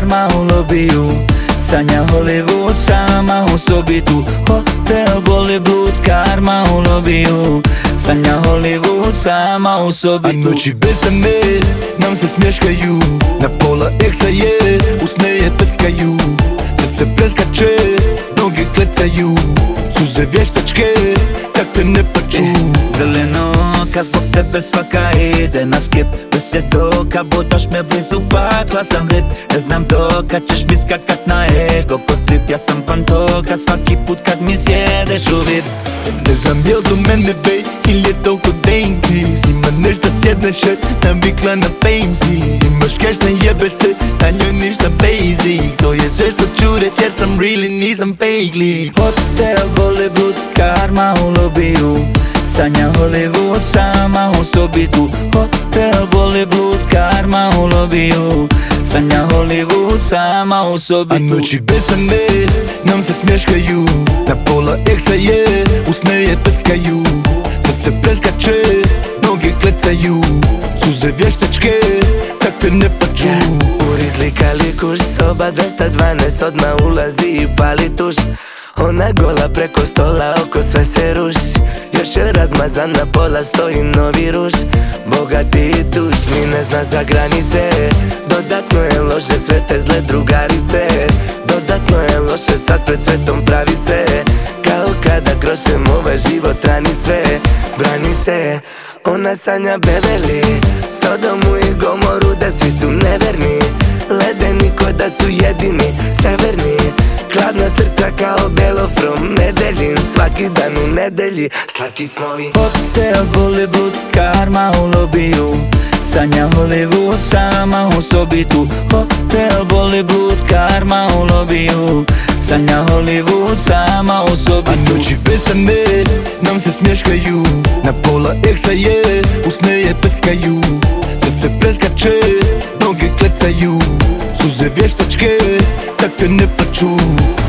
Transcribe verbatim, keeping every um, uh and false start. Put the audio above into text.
karma u lobiju. Sanja Hollywood sama u sobi tu. Hotel Bollywood, karma u lobiju. Sanja Hollywood sama u sobi tu. A noći besane nam se smješkaju, na pola eksa je, usne je peckaju. Srce preskače, noge klecaju, suze vještačke, takve ne paču. Zeleno oka, zbog tebe svaka ide na skip. Bez svjedoka, vodaš me blizu pakla sam red. Ne znam dokad ćeš mi skakat na ego po trip. Ja sam fan toga svaki put kad mi sjedeš u vid. Ne znam jel do mene bej, ili je to kod denki. Ima nešto sjedneš, navikla na famesi. Imaš cash, ne jebeš se, na njoj ništa basic. To je sve što ću reć jer sam really, nisam fake lik. Hotel Bollywood, karma u lobiju. Sanja Hollywood sama u sobi tu. Hotel Bollywood, karma u lobiju. Sanja Hollywood sama u sobi tu. A noći besane nam se smješkaju, na pola eksa je, usne je peckaju. Srce preskače, noge klecaju, suze vještačke, takve ne paču. Urizlikali kuš, soba dvesta dvanaest, odmah ulazi i pali tuš. Ona gola preko stola, oko sve se ruši. Još je razmazan, na pola stoji novi ruš. Bogati i tužni, ne zna za granice. Dodatno je loše, sve te zle drugarice. Dodatno je loše, sad pred svetom pravi se kao kada krošem ovaj život, rani sve, brani se. Ona sanja Beverly, Sodomu i Gomoru, da svi su neverni. Ledeni ko da su jedini, severni. Hladna srca kao Belo from Nedeljin. Svaki dan u nedelji, slatki snovi. Hotel Bollywood, karma u lobiju. Sanja Hollywood sama u sobi tu. Hotel Bollywood, karma u lobiju. Sanja Hollywood sama u sobi tu. A noći besane nam se smješkaju, na pola eksa je, usne je peckaju. Srce preskače, noge klecaju, suze vještačke, takve ne paču.